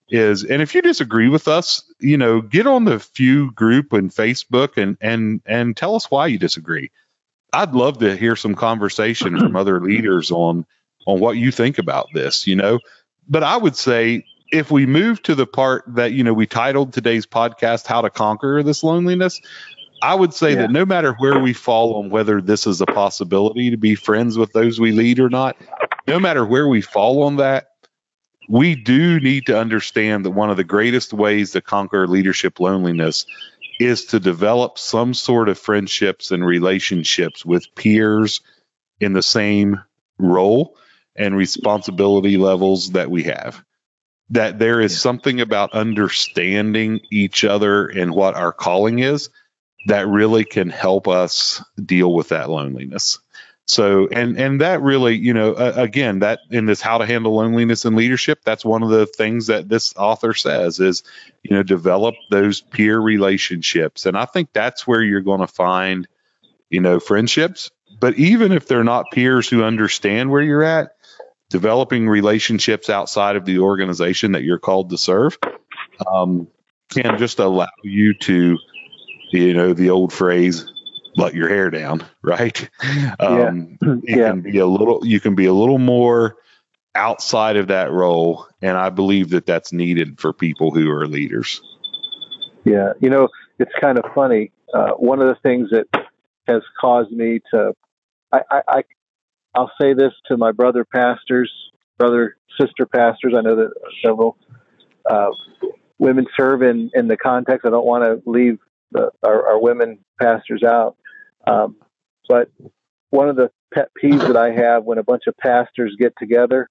is, and if you disagree with us, you know, get on the Few group and Facebook and and and tell us why you disagree. I'd love to hear some conversation from other leaders on on what you think about this, you know. But I would say if we move to the part that, you know, we titled today's podcast, How to Conquer This Loneliness, I would say yeah. that no matter where we fall on whether this is a possibility to be friends with those we lead or not, no matter where we fall on that, we do need to understand that one of the greatest ways to conquer leadership loneliness is to develop some sort of friendships and relationships with peers in the same role and responsibility levels that we have. That there is something about understanding each other and what our calling is that really can help us deal with that loneliness. So, and, and that really, you know, uh, again, that in this How to Handle Loneliness in Leadership, that's one of the things that this author says is, you know, develop those peer relationships. And I think that's where you're going to find, you know, friendships. But even if they're not peers who understand where you're at, developing relationships outside of the organization that you're called to serve um, can just allow you to, you know, the old phrase, let your hair down, right? Um, yeah. It yeah. can be a little, you can be a little more outside of that role. And I believe that that's needed for people who are leaders. Yeah. You know, it's kind of funny. Uh, one of the things that has caused me to, I, I, I I'll say this to my brother pastors, brother, sister pastors. I know that several uh, women serve in, in the context. I don't want to leave the, our, our women pastors out. Um, but one of the pet peeves that I have when a bunch of pastors get together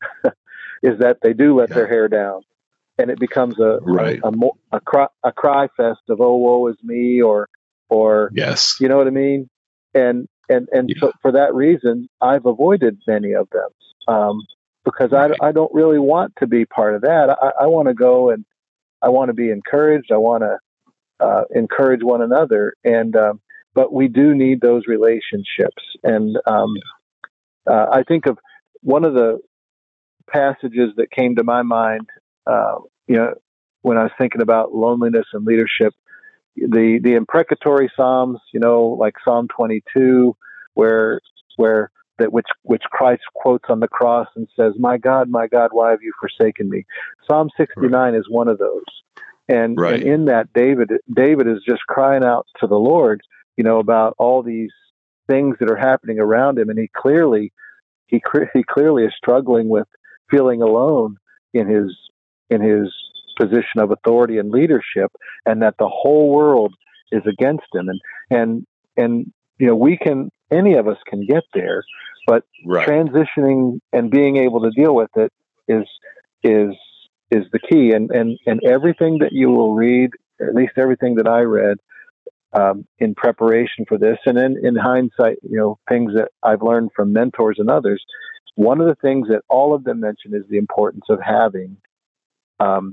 is that they do let yeah. their hair down, and it becomes a right. a, a, a, cry, a cry fest of, oh, woe is me, or, or, yes, you know what I mean? And, and, and yeah. so for that reason, I've avoided many of them, um, because right. I, I don't really want to be part of that. I, I want to go and I want to be encouraged. I want to, uh, encourage one another. And, um, but we do need those relationships. And, um, yeah. uh, I think of one of the passages that came to my mind, uh, you know, when I was thinking about loneliness and leadership, the, the imprecatory Psalms, you know, like Psalm twenty-two, where, where that, which, which Christ quotes on the cross and says, my God, my God, why have you forsaken me? Psalm sixty-nine right. is one of those. And, right. and in that, David, David is just crying out to the Lord, you know, about all these things that are happening around him. And he clearly, he, he clearly is struggling with feeling alone in his, in his position of authority and leadership, and that the whole world is against him. And, and, and, you know, we can, any of us can get there, but right. transitioning and being able to deal with it is, is, is the key. And, and, and everything that you will read, at least everything that I read, um, in preparation for this, and then in hindsight, you know, things that I've learned from mentors and others, one of the things that all of them mention is the importance of having, um,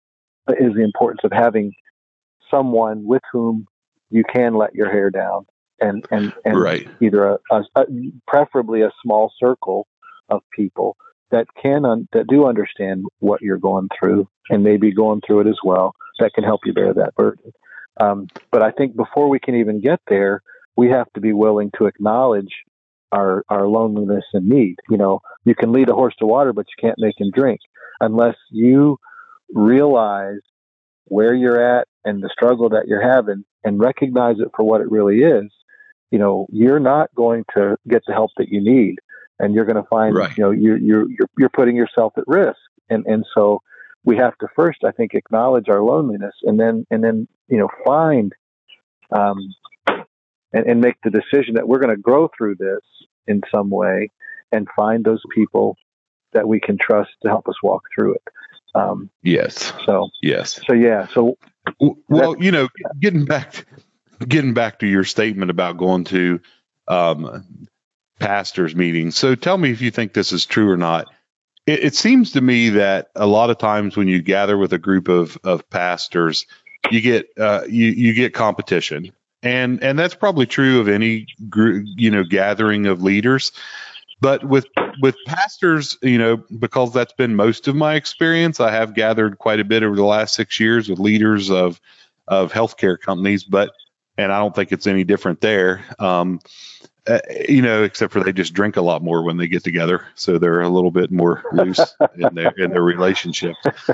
is the importance of having someone with whom you can let your hair down, and, and, and right. either a, a, a, preferably a small circle of people that can, un, that do understand what you're going through and maybe going through it as well, that can help you bear that burden. Um, but I think before we can even get there, we have to be willing to acknowledge our, our loneliness and need. You know, you can lead a horse to water, but you can't make him drink unless you realize where you're at and the struggle that you're having and recognize it for what it really is. You know, you're not going to get the help that you need, and you're going to find, right. you know, you, you're, you're, you're putting yourself at risk. And, and so we have to first, I think, acknowledge our loneliness, and then, and then, you know, find, um, and, and make the decision that we're going to grow through this in some way and find those people that we can trust to help us walk through it. Um, yes. So, yes. So, yeah. So, well, you know, getting back, getting back to your statement about going to, um, pastors meetings. So tell me if you think this is true or not. It, it seems to me that a lot of times when you gather with a group of, of pastors, you get, uh, you, you get competition, and, and that's probably true of any group, you know, gathering of leaders. But with with pastors, you know, because that's been most of my experience, I have gathered quite a bit over the last six years with leaders of of healthcare companies. But and I don't think it's any different there, um, uh, you know, except for they just drink a lot more when they get together, so they're a little bit more loose in their in their relationship.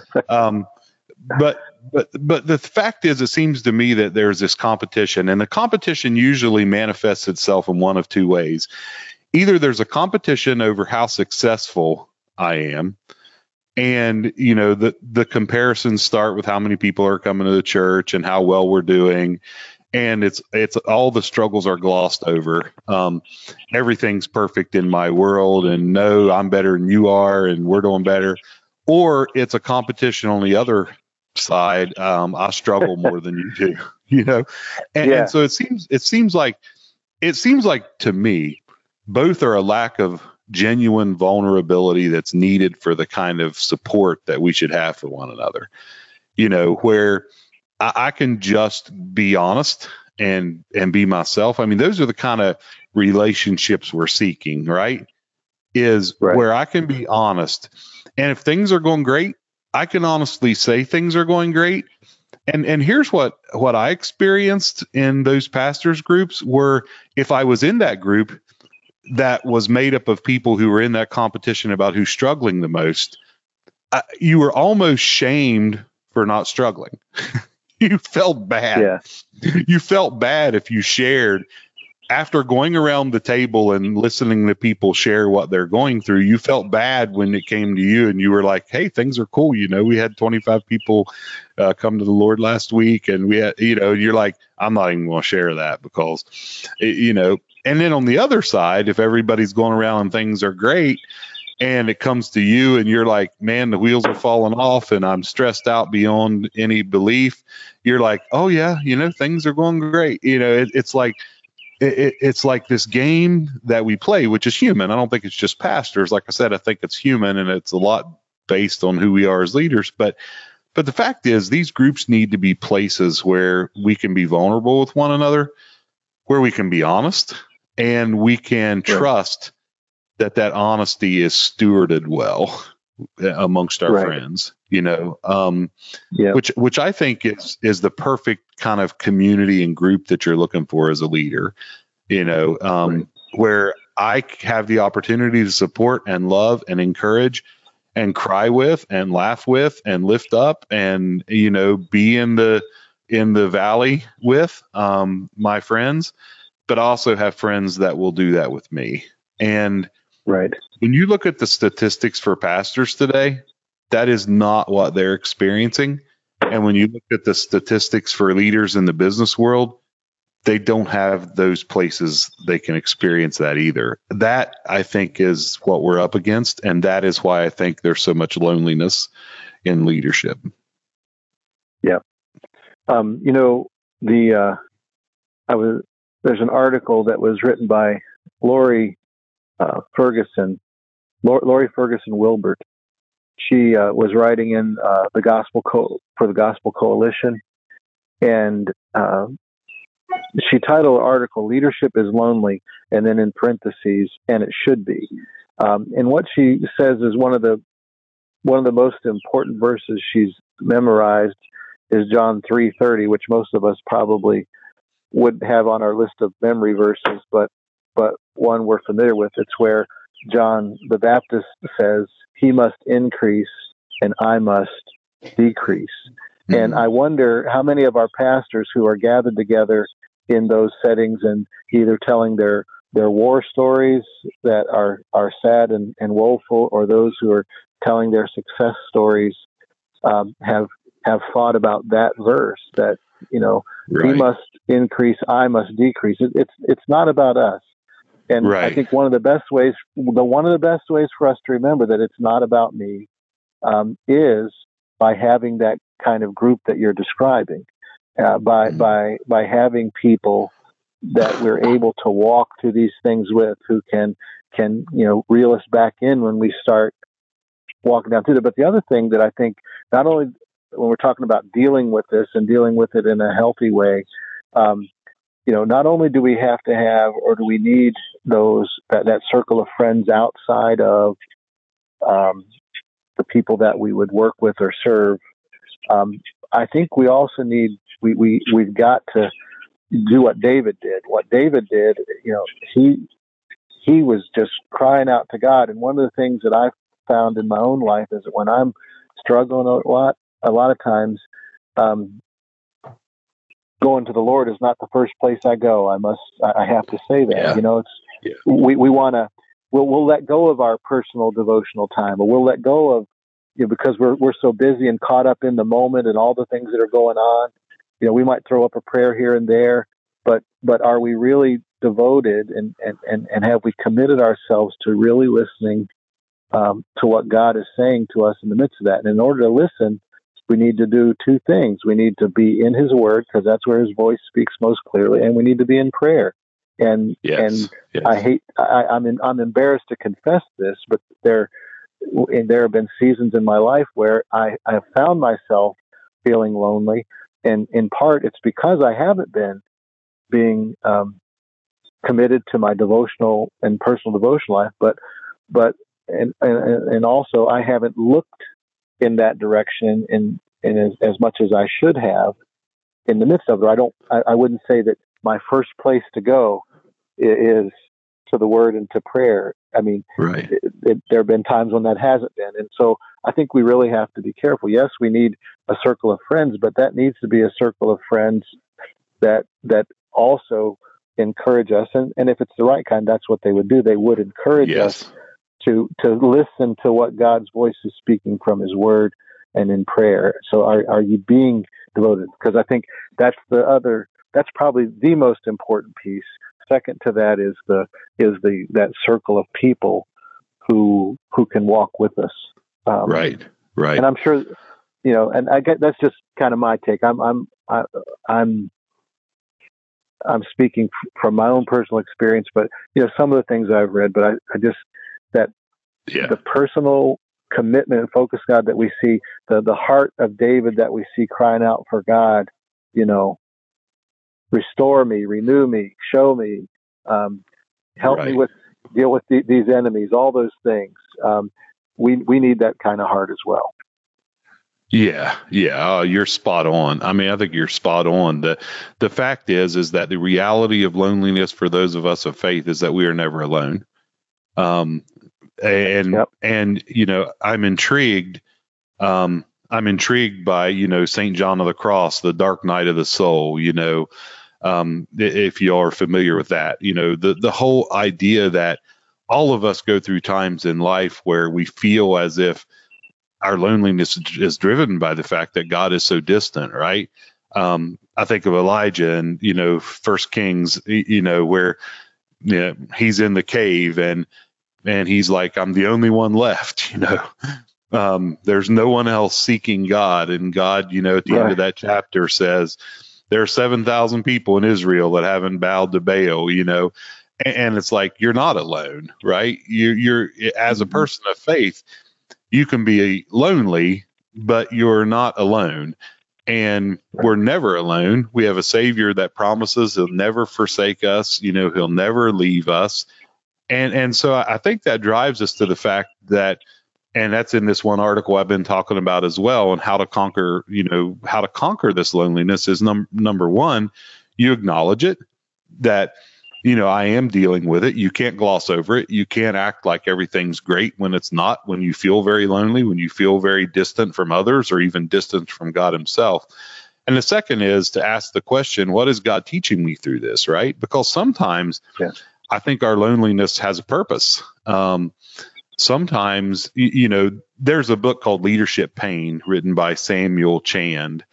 Um, but but but the fact is, it seems to me that there's this competition, and the competition usually manifests itself in one of two ways. Either there's a competition over how successful I am, and, you know, the, the comparisons start with how many people are coming to the church and how well we're doing. And it's, it's all the struggles are glossed over. Um, everything's perfect in my world, and no, I'm better than you are, and we're doing better. Or it's a competition on the other side. Um, I struggle more than you do, you know? And, yeah. and so it seems, it seems like, it seems like to me, both are a lack of genuine vulnerability that's needed for the kind of support that we should have for one another. You know, where I, I can just be honest and and be myself. I mean, those are the kind of relationships we're seeking, right? Is right. Where I can be honest. And if things are going great, I can honestly say things are going great. And and here's what, what I experienced in those pastors groups were, if I was in that group that was made up of people who were in that competition about who's struggling the most, uh, you were almost shamed for not struggling. You felt bad. Yeah. You felt bad if you shared. After going around the table and listening to people share what they're going through, you felt bad when it came to you, and you were like, hey, things are cool. You know, we had twenty-five people uh, come to the Lord last week, and we had, you know, you're like, I'm not even going to share that because, it, you know, and then on the other side, if everybody's going around and things are great, and it comes to you and you're like, man, the wheels are falling off and I'm stressed out beyond any belief, you're like, oh yeah, you know, things are going great. You know, it, it's like, it, it's like this game that we play, which is human. I don't think it's just pastors. Like I said, I think it's human, and it's a lot based on who we are as leaders. But, but the fact is, these groups need to be places where we can be vulnerable with one another, where we can be honest, and we can trust that that honesty is stewarded well amongst our right. friends, you know, um, yeah. which, which I think is, is the perfect kind of community and group that you're looking for as a leader, you know, um, right. where I have the opportunity to support and love and encourage and cry with and laugh with and lift up and, you know, be in the, in the valley with, um, my friends, but also have friends that will do that with me. And right. when you look at the statistics for pastors today, that is not what they're experiencing. And when you look at the statistics for leaders in the business world, they don't have those places they can experience that either. That, I think, is what we're up against. And that is why I think there's so much loneliness in leadership. Yeah. Um, you know, the, uh, I was, there's an article that was written by Lori uh, Ferguson, Lori Ferguson Wilbert. She uh, was writing in uh, the Gospel Co- for the Gospel Coalition, and uh, she titled the article "Leadership is Lonely," and then in parentheses, "and it should be." Um, and what she says is one of the one of the most important verses she's memorized is John three thirty, which most of us probably would have on our list of memory verses, but but one we're familiar with. It's where John the Baptist says, "He must increase and I must decrease." Mm-hmm. And I wonder how many of our pastors who are gathered together in those settings and either telling their, their war stories that are, are sad and, and woeful, or those who are telling their success stories, um, have have thought about that verse that, you know, right. He must increase, I must decrease. It, it's it's not about us. And right. I think one of the best ways, the one of the best ways for us to remember that it's not about me, um, is by having that kind of group that you're describing, uh, by mm-hmm. by by having people that we're able to walk through these things with, who can can you know reel us back in when we start walking down through it. But the other thing that I think, not only when we're talking about dealing with this and dealing with it in a healthy way, um, you know, not only do we have to have, or do we need those that, that circle of friends outside of um, the people that we would work with or serve. Um, I think we also need we we we've got to do what David did. What David did, you know, he he was just crying out to God. And one of the things that I've found in my own life is that when I'm struggling a lot, a lot of times, um, going to the Lord is not the first place I go. I must, I have to say that, yeah. you know, it's, yeah. we, we want to, we'll, we'll let go of our personal devotional time, or we'll let go of, you know, because we're, we're so busy and caught up in the moment and all the things that are going on. You know, we might throw up a prayer here and there, but, but are we really devoted and, and, and, and have we committed ourselves to really listening um, to what God is saying to us in the midst of that? And in order to listen, we need to do two things. We need to be in His Word, because that's where His voice speaks most clearly, and we need to be in prayer. And yes, and yes. I hate I, I'm in, I'm embarrassed to confess this, but there and there have been seasons in my life where I, I have found myself feeling lonely, and in part it's because I haven't been being um, committed to my devotional and personal devotional life, but but and and, and also I haven't looked in that direction in, in as, as much as I should have in the midst of it. I don't, I, I wouldn't say that my first place to go is to the Word and to prayer. I mean, right. it, it, there have been times when that hasn't been. And so I think we really have to be careful. Yes, we need a circle of friends, but that needs to be a circle of friends that, that also encourage us. And, and if it's the right kind, that's what they would do. They would encourage yes. us to to listen to what God's voice is speaking from His Word and in prayer. So are are you being devoted? Because I think that's the other, that's probably the most important piece. Second to that is the is the that circle of people who who can walk with us. Um, right, right. And I'm sure, you know, and I get that's just kind of my take. I'm I'm I, I'm I'm speaking f- from my own personal experience, but you know, some of the things I've read, but I, I just that yeah. the personal commitment and focus, God, that we see, the, the heart of David that we see crying out for God, you know, restore me, renew me, show me, um, help right. me with, deal with the, these enemies, all those things. Um, we, we need that kind of heart as well. Yeah, yeah, uh, you're spot on. I mean, I think you're spot on. The the fact is, is that the reality of loneliness for those of us of faith is that we are never alone. Um, and, yep. and, you know, I'm intrigued, um, I'm intrigued by, you know, Saint John of the Cross, the dark night of the soul, you know, um, if you are familiar with that, you know, the, the whole idea that all of us go through times in life where we feel as if our loneliness is driven by the fact that God is so distant, right? Um, I think of Elijah and, you know, First Kings, you know, where, you know, he's in the cave and, and he's like, I'm the only one left, you know, um, there's no one else seeking God. And God, you know, at the right. end of that chapter says, there are seven thousand people in Israel that haven't bowed to Baal, you know, and, and it's like, you're not alone, right? You, you're, as a person of faith, you can be lonely, but you're not alone. And we're never alone. We have a Savior that promises He'll never forsake us. You know, He'll never leave us. And and so I think that drives us to the fact that, and that's in this one article I've been talking about as well, and how to conquer, you know, how to conquer this loneliness is num- number one, you acknowledge it, that, you know, I am dealing with it. You can't gloss over it. You can't act like everything's great when it's not, when you feel very lonely, when you feel very distant from others or even distant from God Himself. And the second is to ask the question, what is God teaching me through this, right? Because sometimes yeah. I think our loneliness has a purpose. Um, sometimes, you, you know, there's a book called Leadership Pain written by Samuel Chand.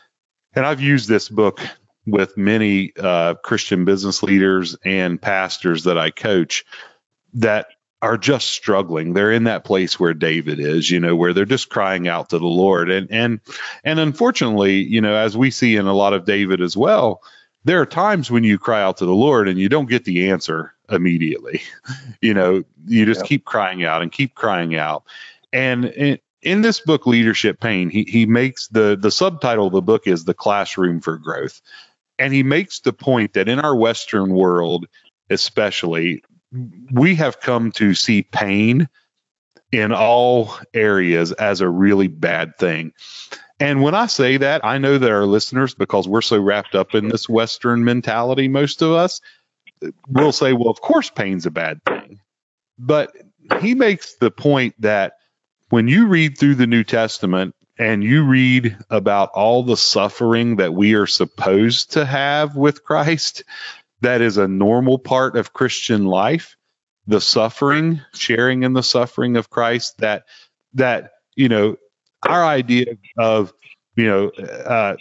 And I've used this book with many uh, Christian business leaders and pastors that I coach that are just struggling. They're in that place where David is, you know, where they're just crying out to the Lord. And, and, and unfortunately, you know, as we see in a lot of David as well, there are times when you cry out to the Lord and you don't get the answer immediately. You know, you just yep. keep crying out and keep crying out. And in, in this book, Leadership Pain, he, he makes the, the subtitle of the book is The Classroom for Growth. And he makes the point that in our Western world, especially, we have come to see pain in all areas as a really bad thing. And when I say that, I know that our listeners, because we're so wrapped up in this Western mentality, most of us will say, well, of course, pain's a bad thing. But he makes the point that when you read through the New Testament and you read about all the suffering that we are supposed to have with Christ, that is a normal part of Christian life, the suffering, sharing in the suffering of Christ, that, that, you know, our idea of, you know, uh,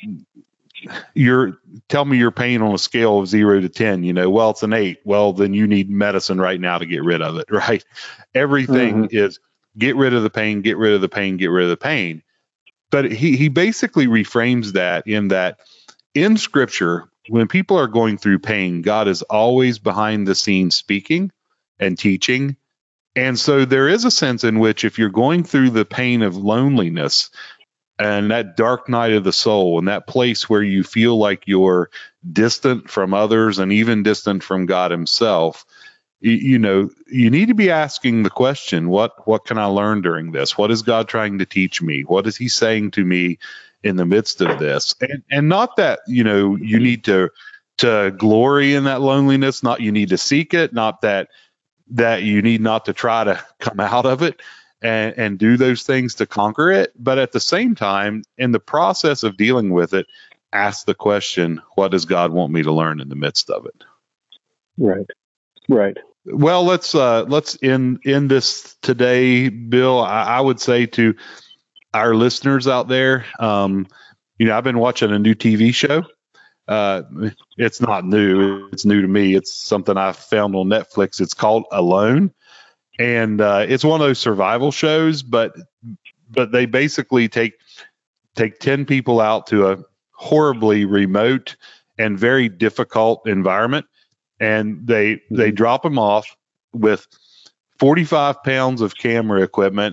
your tell me your pain on a scale of zero to ten, you know, well, it's an eight. Well, then you need medicine right now to get rid of it, right? Everything mm-hmm. is get rid of the pain, get rid of the pain, get rid of the pain. But he, he basically reframes that in that in Scripture, when people are going through pain, God is always behind the scenes speaking and teaching. And so there is a sense in which if you're going through the pain of loneliness and that dark night of the soul and that place where you feel like you're distant from others and even distant from God himself, you, you know, you need to be asking the question, what, what can I learn during this? What is God trying to teach me? What is he saying to me in the midst of this? And, and not that, you know, you need to, to glory in that loneliness, not you need to seek it, not that, that you need not to try to come out of it and, and do those things to conquer it. But at the same time, in the process of dealing with it, ask the question, what does God want me to learn in the midst of it? Right. Right. Well, let's, uh, let's end, end this today, Bill. I, I would say to our listeners out there, um, you know, I've been watching a new T V show. Uh, it's not new. It's new to me. It's something I found on Netflix. It's called Alone. And uh, it's one of those survival shows, but but they basically take take ten people out to a horribly remote and very difficult environment. And they they drop them off with forty-five pounds of camera equipment.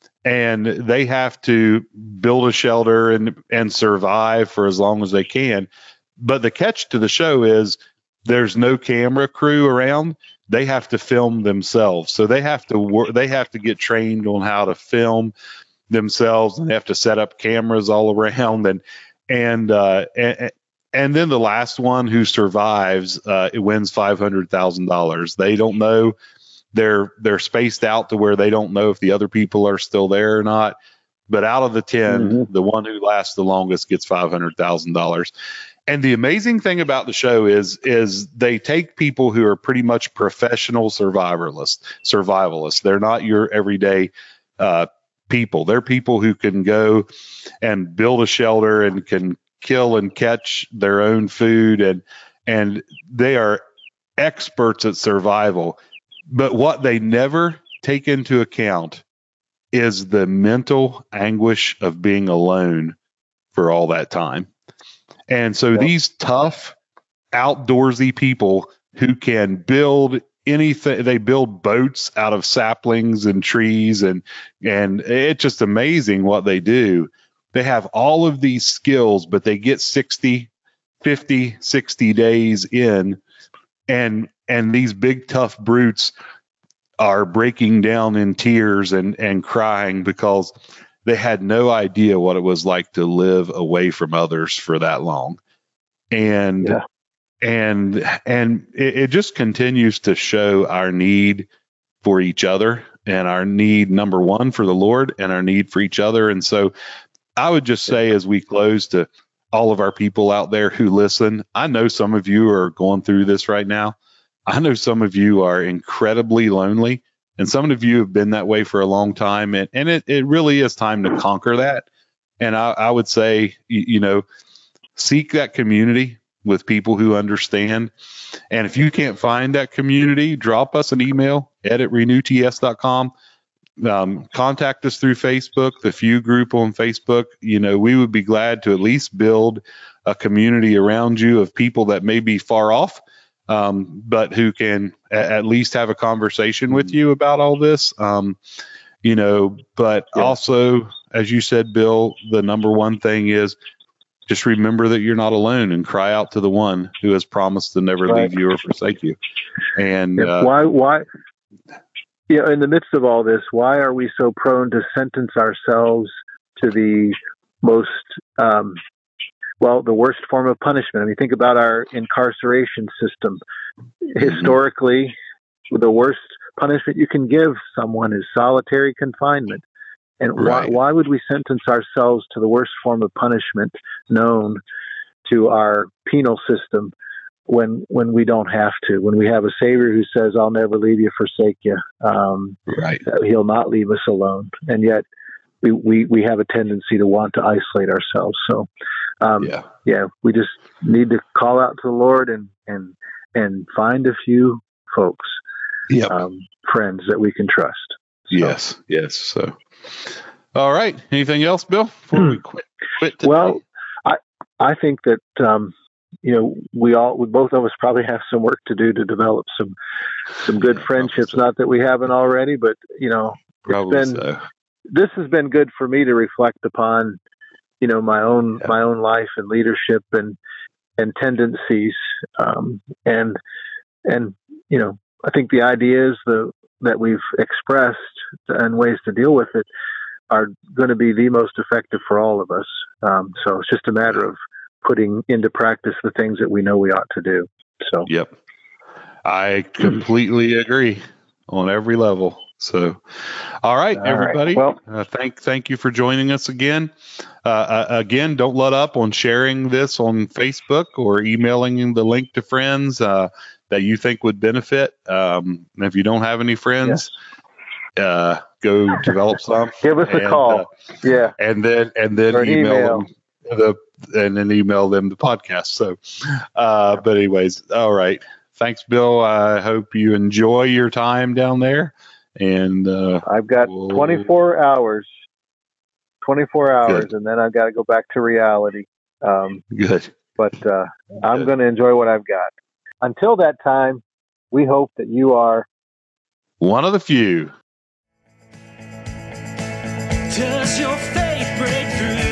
And they have to build a shelter and, and survive for as long as they can. But the catch to the show is there's no camera crew around. They have to film themselves. So they have to work, they have to get trained on how to film themselves, and they have to set up cameras all around. And, and, uh, and, and then the last one who survives, uh, it wins five hundred thousand dollars. They don't know. They're, they're spaced out to where they don't know if the other people are still there or not. But out of the ten, mm-hmm. the one who lasts the longest gets five hundred thousand dollars. And the amazing thing about the show is, is they take people who are pretty much professional survivalists, survivalists. They're not your everyday uh, people. They're people who can go and build a shelter and can kill and catch their own food. And, and they are experts at survival. But what they never take into account is the mental anguish of being alone for all that time. And so yep. these tough, outdoorsy people who can build anything, they build boats out of saplings and trees, and and it's just amazing what they do. They have all of these skills, but they get sixty, fifty, sixty days in, and and these big, tough brutes are breaking down in tears and, and crying because they had no idea what it was like to live away from others for that long. And, yeah. and, and it, it just continues to show our need for each other and our need, number one, for the Lord and our need for each other. And so I would just say, as we close, to all of our people out there who listen, I know some of you are going through this right now. I know some of you are incredibly lonely. And some of you have been that way for a long time. And, and it, it really is time to conquer that. And I, I would say, you, you know, seek that community with people who understand. And if you can't find that community, drop us an email, ed at renew t s dot com. Um, contact us through Facebook, the Few group on Facebook. You know, we would be glad to at least build a community around you of people that may be far off, Um, but who can a- at least have a conversation with you about all this, um, you know, but yeah. also, as you said, Bill, the number one thing is just remember that you're not alone and cry out to the one who has promised to never right. leave you or forsake you. And yeah, uh, why, why, yeah, in the midst of all this, why are we so prone to sentence ourselves to the most, um, well, the worst form of punishment? I mean, think about our incarceration system. Mm-hmm. Historically, the worst punishment you can give someone is solitary confinement. And right. why, why would we sentence ourselves to the worst form of punishment known to our penal system when when we don't have to, when we have a Savior who says, I'll never leave you, forsake you. Um, right. He'll not leave us alone. And yet we, we, we have a tendency to want to isolate ourselves. So, um, yeah. yeah, we just need to call out to the Lord and, and, and find a few folks, yep. um, friends that we can trust. So. Yes. Yes. So, all right. Anything else, Bill, before we quit? quit today? Well, I, I think that, um, you know, we all, we, both of us probably have some work to do to develop some, some good yeah, friendships. So. Not that we haven't already, but you know, probably it's been, so. This has been good for me to reflect upon, you know, my own, yeah. my own life and leadership and, and tendencies. Um, and, and, you know, I think the ideas the, that we've expressed and ways to deal with it are going to be the most effective for all of us. Um, so it's just a matter of putting into practice the things that we know we ought to do. So, yep. I completely agree on every level. So, all right, all everybody. Right. Well, uh, thank, thank you for joining us again. Uh, uh, again, don't let up on sharing this on Facebook or emailing the link to friends, uh, that you think would benefit. Um, and if you don't have any friends, yes. uh, go develop some. Give us and, a call. Uh, yeah. And then, and then or email, email them the, and then email them the podcast. So, uh, but anyways, all right. Thanks, Bill. I hope you enjoy your time down there. And, uh, I've got we'll, twenty-four hours, twenty-four hours, good. And then I've got to go back to reality. Um, good. But, uh, good. I'm going to enjoy what I've got. Until that time, we hope that you are one of the few. Does your faith break through?